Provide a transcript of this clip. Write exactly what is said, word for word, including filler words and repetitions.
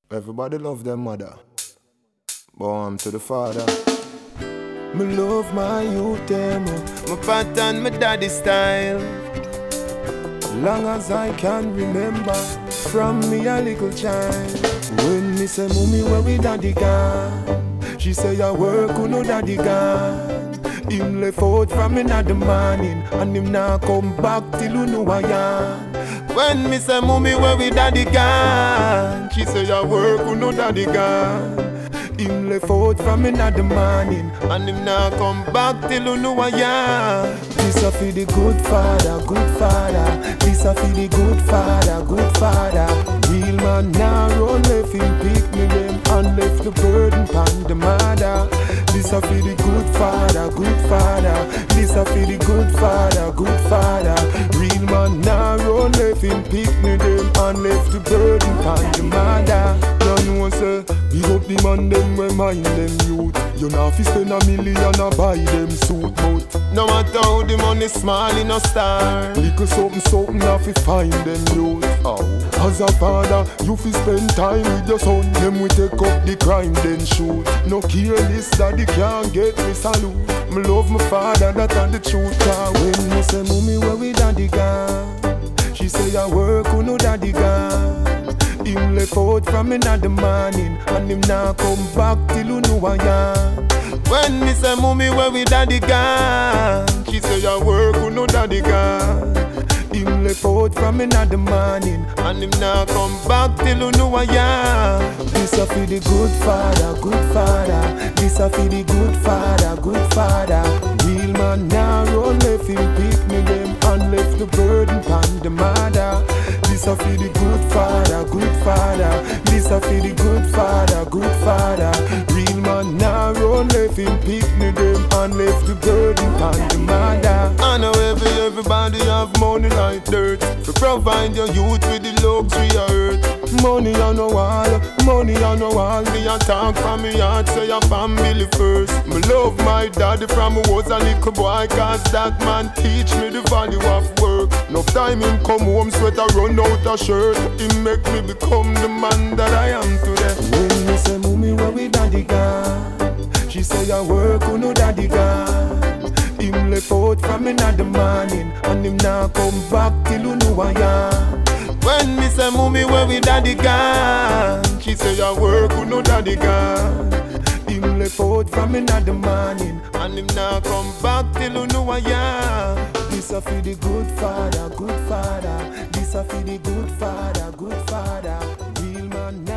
Everybody love their mother. Born to the father. Me love my youth them, my pattern, my daddy style. Long as I can remember, from me a little child. When me say mommy where we daddy gone, she say I work who no daddy gone. Him left out from me in the morning, and him now come back till you know I am. When me say mommy where we daddy gone, she say I work who no daddy gone. Him left out from me in the morning, and him now come back till you know I am. This a for the good father, good father. This a for the good father, good father. Real man now run left him pick me them and left the burden pon the mother. This a for the good father, good father. This a for the good father, good father. Real man now run left him pick me them and left the burden pon the mother. You know say, big up the man them we mind them youth. You know fi spend a million a buy them suit, but no matter how the money small in a star, little something something a fi find them youth. Oh. As a father, you fi spend time with your son. Them we take up the crime then shoot. No careless daddy can't get me salute. Me love my father, that and the truth. Cause when me say mommy where we daddy gone, she say I work who no daddy gone. Him left out from me in the morning, and him now come back till you know I am. When me say mommy where we daddy gone, she say I work who no daddy gone. Him left out from me in the morning, and him now come back till you know I am. This a for the good father, good father. This a for the good father, good father. Real man now run left him pick me them and left the burden pon the mother. This a for the good father, good father. This a for the good father, good father. Real man now run left him pick me them and left the burden pon the mother. I know every everybody have money like dirt to provide your youth with the luxury of earth. Money on no wall, money on no wall. Me a talk from me heart, say your family first. Me love my daddy from I was a little boy, cause that man teach me the value of work. Enough time him come home, sweat a run out a shirt. He make me become the man that I am today. When me say mommy where we daddy gone, she say I work who no daddy gone. Him left out from me in the morning, and him now come back till you know I am. When me say mommy where we daddy gone, she say I work who no daddy gone. Him left out from me in the morning, and him now come back till you know I am. This a for the good father, good father. This a for the good father, good father. Real man.